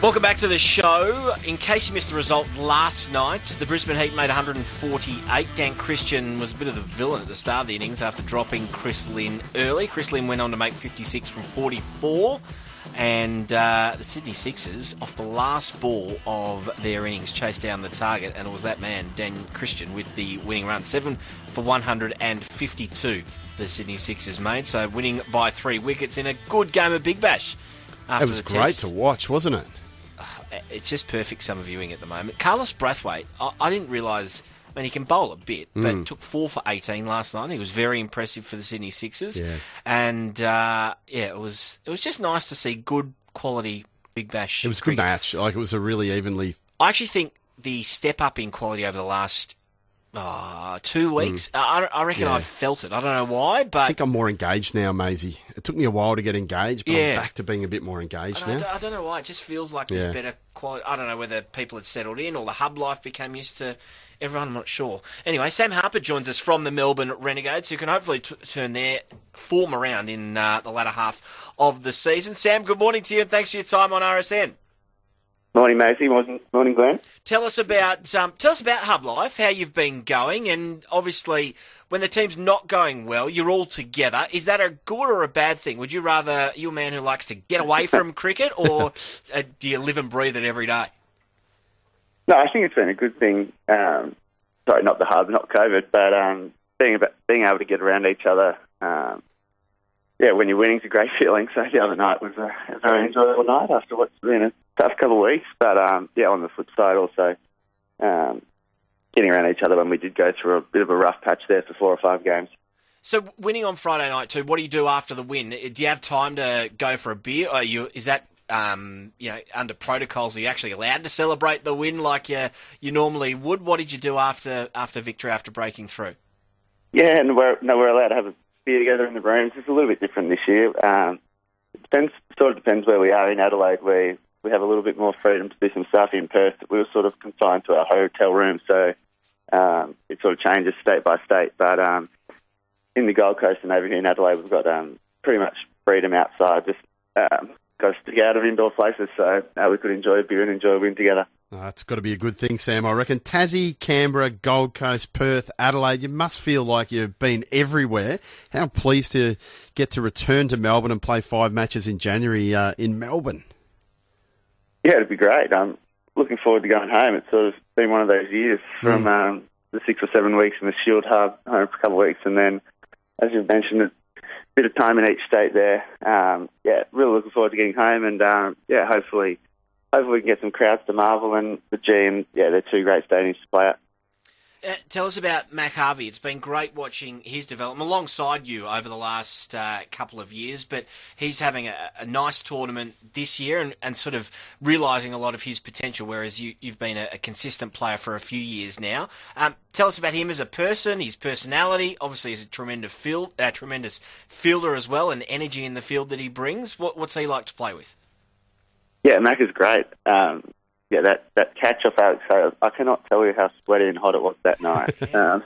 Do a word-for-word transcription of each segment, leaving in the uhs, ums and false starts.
Welcome back to the show. In case you missed the result last night, the Brisbane Heat made one hundred forty-eight. Dan Christian was a bit of the villain at the start of the innings after dropping Chris Lynn early. Chris Lynn went on to make fifty-six from forty-four. And uh, the Sydney Sixers, off the last ball of their innings, chased down the target, and it was that man, Dan Christian, with the winning run. seven for one hundred fifty-two the Sydney Sixers made, so winning by three wickets in a good game of Big Bash. After it was the great test. to watch, wasn't it? It's just perfect summer viewing at the moment. Carlos Brathwaite, I, I didn't realise... I mean, he can bowl a bit, but Mm. took four for eighteen last night. He was very impressive for the Sydney Sixers. Yeah. And, uh, yeah, it was it was just nice to see good quality Big Bash It was a good cricket. match. Like, it was a really evenly... I actually think the step up in quality over the last uh, two weeks, I, I reckon Yeah. I've felt it. I don't know why, I but think I'm more engaged now, Maisie. It took me a while to get engaged, but Yeah. I'm back to being a bit more I engaged don't, now. I don't know why. It just feels like Yeah. there's better quality. I don't know whether people had settled in or the hub life became used to everyone. I'm not sure. Anyway, Sam Harper joins us from the Melbourne Renegades, who can hopefully t- turn their form around in uh, the latter half of the season. Sam, good morning to you, and thanks for your time on R S N. Morning, Maisie. Morning, morning, Glenn. Tell us about um, tell us about Hub Life, how you've been going, and obviously when the team's not going well, you're all together. Is that a good or a bad thing? Would you rather, are you a man who likes to get away from cricket, or uh, do you live and breathe it every day? No, I think it's been a good thing. Um, sorry, not the hub, not COVID, but um, being about, being able to get around each other. Um, yeah, when you're winning, it's a great feeling. So the other night was a, a very enjoyable night after what's been a tough couple of weeks. But um, yeah, on the flip side, also um, getting around each other when we did go through a bit of a rough patch there for four or five games. So winning on Friday night too, what do you do after the win? Do you have time to go for a beer? Or you is that um, you know under protocols? Are you actually allowed to celebrate the win like you you normally would? What did you do after after victory after breaking through? Yeah, and we're no, we're allowed to have a beer together in the rooms. It's a little bit different this year. Um, it depends, sort of depends where we are in Adelaide. We we have a little bit more freedom to do some stuff. In Perth, we were sort of confined to our hotel room, so um, it sort of changes state by state. But um, in the Gold Coast and over here in Adelaide, we've got um, pretty much freedom outside. Just um, got to stick out of indoor places, so uh, we could enjoy a beer and enjoy a win together. Oh, that's got to be a good thing, Sam, I reckon. Tassie, Canberra, Gold Coast, Perth, Adelaide, you must feel like you've been everywhere. How pleased to get to return to Melbourne and play five matches in January uh, in Melbourne. Yeah, it'd be great. I'm looking forward to going home. It's sort of been one of those years from Mm. um, the six or seven weeks in the Shield Hub, home for a couple of weeks, and then, as you've mentioned, a bit of time in each state there. Um, yeah, really looking forward to getting home, and um, yeah, hopefully Hopefully we can get some crowds to Marvel and the G, and yeah, they're two great stadiums to play at. Uh, tell us about Mac Harvey. It's been great watching his development alongside you over the last uh, couple of years, but he's having a, a nice tournament this year and, and sort of realising a lot of his potential, whereas you, you've been a, a consistent player for a few years now. Um, tell us about him as a person, his personality. Obviously, he's a tremendous, field, uh, tremendous fielder as well, and energy in the field that he brings. What, what's he like to play with? Yeah, Mac is great. Um, yeah, that, that catch off Alex Hales, I cannot tell you how sweaty and hot it was that night. um,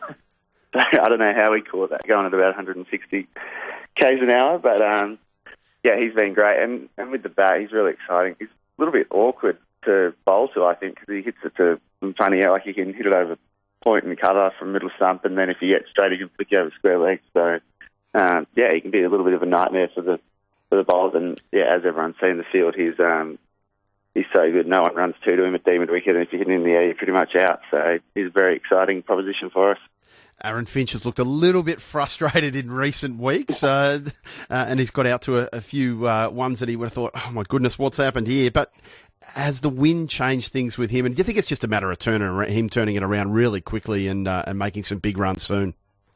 I don't know how he caught that, going at about one hundred sixty kays an hour, but um, yeah, he's been great. And, and with the bat, he's really exciting. He's a little bit awkward to bowl to, I think, because he hits it to some funny out, like he can hit it over point and cover from middle stump, and then if you get straight, he can flick you over square legs. So, um, yeah, he can be a little bit of a nightmare for the for the bowlers. And yeah, as everyone's seen in the field, he's um, he's so good. No one runs two to him at Demon wicket, and if you hit him in the air, you're pretty much out. So he's a very exciting proposition for us. Aaron Finch has looked a little bit frustrated in recent weeks, uh, uh, and he's got out to a, a few uh, ones that he would have thought, oh my goodness, what's happened here? But has the wind changed things with him? And do you think it's just a matter of turning around, him turning it around really quickly and uh, and making some big runs soon?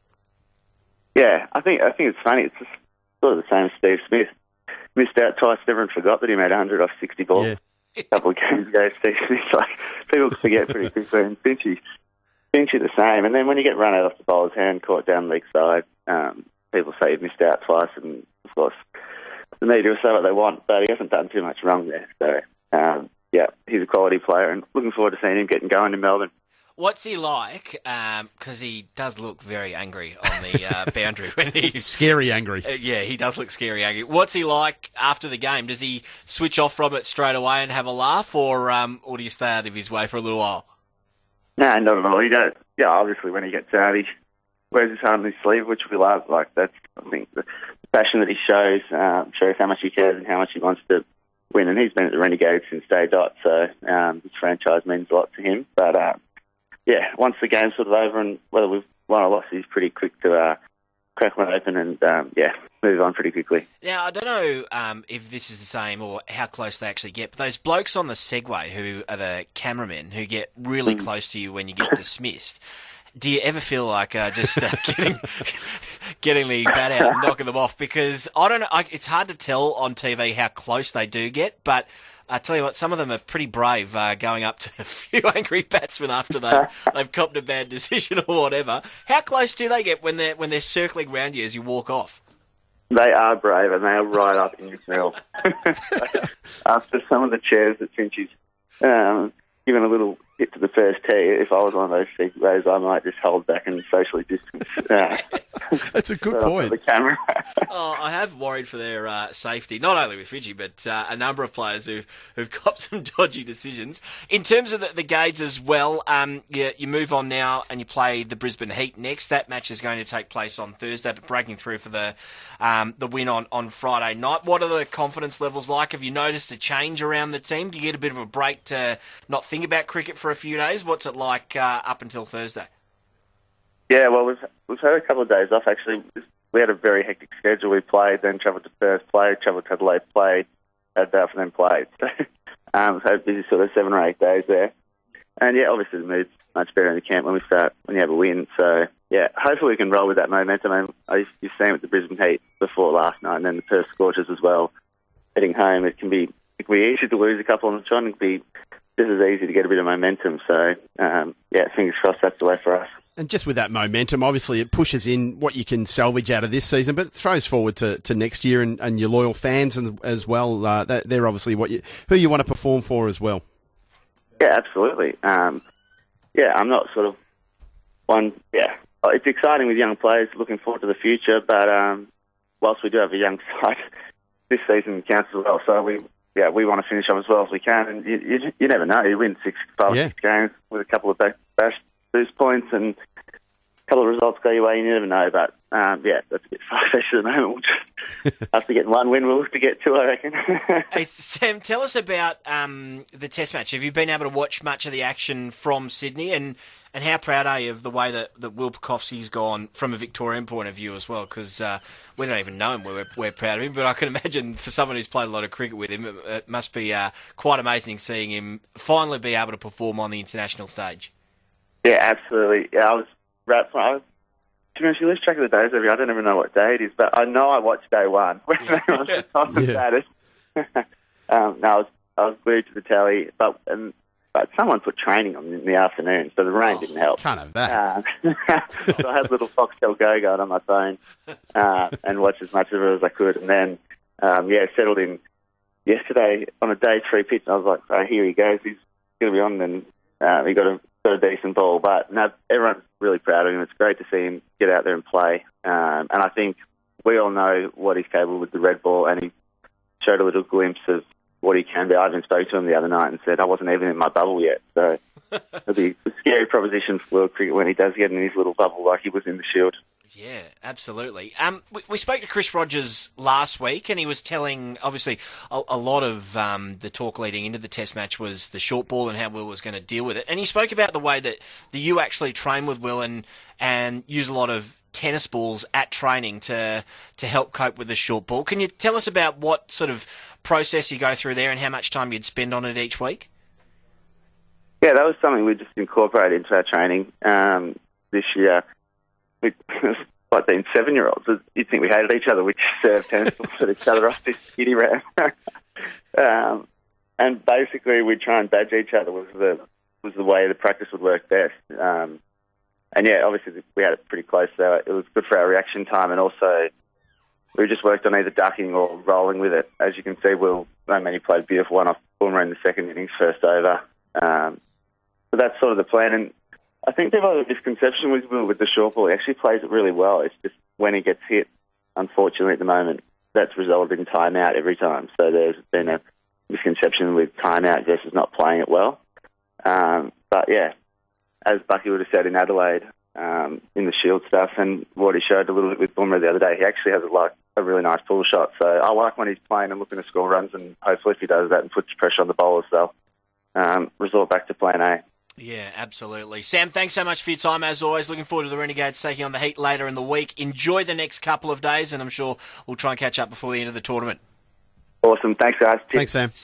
Yeah, I think I think it's funny. It's just sort of the same as Steve Smith. Missed out twice. Everyone forgot that he made one hundred off sixty balls Yeah. a couple of games ago. Steve Smith, like people forget pretty quickly. And Finchy, Finchy the same. And then when you get run out off the bowler's hand, caught down leg side, um, people say you've missed out twice. And of course, the media will say what they want, but he hasn't done too much wrong there. So um, yeah, he's a quality player, and looking forward to seeing him getting going in Melbourne. What's he like? Because um, he does look very angry on the uh, boundary when he scary angry. Uh, yeah, he does look scary angry. What's he like after the game? Does he switch off from it straight away and have a laugh, or um, or do you stay out of his way for a little while? No, not at all. He does. Yeah, obviously when he gets out, he wears his heart on his sleeve, which we love. Like that's, I think, the passion that he shows um, shows how much he cares and how much he wants to win. And he's been at the Renegades since day dot, so um, this franchise means a lot to him. But uh, yeah, once the game's sort of over and whether we've won or lost, he's pretty quick to uh, crack one open and, um, yeah, move on pretty quickly. Now, I don't know um, if this is the same or how close they actually get, but those blokes on the Segway who are the cameramen who get really mm. close to you when you get dismissed, do you ever feel like uh, just uh, getting getting the bat out and knocking them off? Because I don't know, I, it's hard to tell on T V how close they do get, but I tell you what, some of them are pretty brave uh, going up to a few angry batsmen after they they've copped a bad decision or whatever. How close do they get when they're when they're circling around you as you walk off? They are brave and they are right up in your grill. After some of the chairs that Finchie's um, given a little hit to the first tee, if I was one of those segways, I might just hold back and socially distance. Uh, That's a good point. The camera. oh, I have worried for their uh, safety, not only with Fiji, but uh, a number of players who've, who've got some dodgy decisions. In terms of the, the Gades as well, um, you, you move on now and you play the Brisbane Heat next. That match is going to take place on Thursday, but breaking through for the um, the win on, on Friday night. What are the confidence levels like? Have you noticed a change around the team? Do you get a bit of a break to not think about cricket for a few days? What's it like uh, up until Thursday? Yeah, well, we've we've had a couple of days off. Actually, we had a very hectic schedule. We played, then travelled to Perth, played, travelled to Adelaide, played, had that, and then played. So, um, so busy sort of seven or eight days there. And yeah, obviously the mood's much better in the camp when we start when you have a win. So yeah, hopefully we can roll with that momentum. And I you've seen with the Brisbane Heat before last night, and then the Perth Scorchers as well. Heading home, it can be it can be easy to lose a couple on the trot. It can be just as easy to get a bit of momentum. So um, yeah, fingers crossed that's the way for us. And just with that momentum, obviously it pushes in what you can salvage out of this season, but it throws forward to, to next year and, and your loyal fans and, as well. Uh, they're obviously what you, who you want to perform for as well. Yeah, absolutely. Um, yeah, I'm not sort of one. Yeah, it's exciting with young players, looking forward to the future. But um, whilst we do have a young side, this season counts as well. So we, yeah, we want to finish up as well as we can. And you, you, you never know. You win six, five, yeah. six games with a couple of bash, bash boost points and a couple of results go your way. You never know. But um, yeah, that's a bit far-fetched at the moment. We'll just, after getting one win, we'll look to get two, I reckon. Hey, Sam, tell us about um, the Test match. Have you been able to watch much of the action from Sydney? And, and how proud are you of the way that, that Will Pucovski's gone from a Victorian point of view as well? Because uh, we don't even know him. We're, we're proud of him. But I can imagine for someone who's played a lot of cricket with him, it, it must be uh, quite amazing seeing him finally be able to perform on the international stage. Yeah, absolutely. Yeah, I was right from... I was, to be honest, you lose track of the days every I don't even know what day it is, but I know I watched day one when they were talking about it. um, no, I was, I was glued to the telly, but um, but someone put training on in the afternoon, so the rain oh, didn't help. Can't have that. Uh, so I had little Foxtel Go going on my phone uh, and watched as much of it as I could, and then, um, yeah, settled in yesterday on a day three pitch, and I was like, oh, here he goes, he's going to be on, and uh, he got a got a decent ball, but no, everyone's really proud of him. It's great to see him get out there and play. Um, and I think we all know what he's capable with the red ball, and he showed a little glimpse of what he can be. I even spoke to him the other night and said, I wasn't even in my bubble yet. So it'll be a scary proposition for world cricket when he does get in his little bubble like he was in the Shield. Yeah, absolutely. Um, we, we spoke to Chris Rogers last week, and he was telling, obviously, a, a lot of um, the talk leading into the Test match was the short ball and how Will was going to deal with it. And he spoke about the way that the U actually train with Will and, and use a lot of tennis balls at training to to help cope with the short ball. Can you tell us about what sort of process you go through there and how much time you'd spend on it each week? Yeah, that was something we just incorporated into our training um, this year. We, like being seven-year-olds, you'd think we hated each other. We just served tennis balls at each other off this kiddie round. um, and basically, we'd try and badge each other was the was the way the practice would work best. Um, and yeah, obviously we had it pretty close, so it was good for our reaction time, and also we just worked on either ducking or rolling with it. As you can see, Will, I mean, he played a beautiful one off Boomer in the second innings, first over. Um, so that's sort of the plan. And I think they've had a misconception with Will with the short ball. He actually plays it really well. It's just when he gets hit, unfortunately at the moment, that's resulted in timeout every time. So there's been a misconception with timeout versus not playing it well. Um, but yeah, as Bucky would have said in Adelaide, um, in the Shield stuff, and what he showed a little bit with Boomer the other day, he actually has a, like, a really nice pull shot. So I like when he's playing and looking to score runs, and hopefully if he does that and puts pressure on the bowlers, they'll um, resort back to plan A. Yeah, absolutely. Sam, thanks so much for your time, as always. Looking forward to the Renegades taking on the Heat later in the week. Enjoy the next couple of days, and I'm sure we'll try and catch up before the end of the tournament. Awesome. Thanks, guys. Cheers. Thanks, Sam.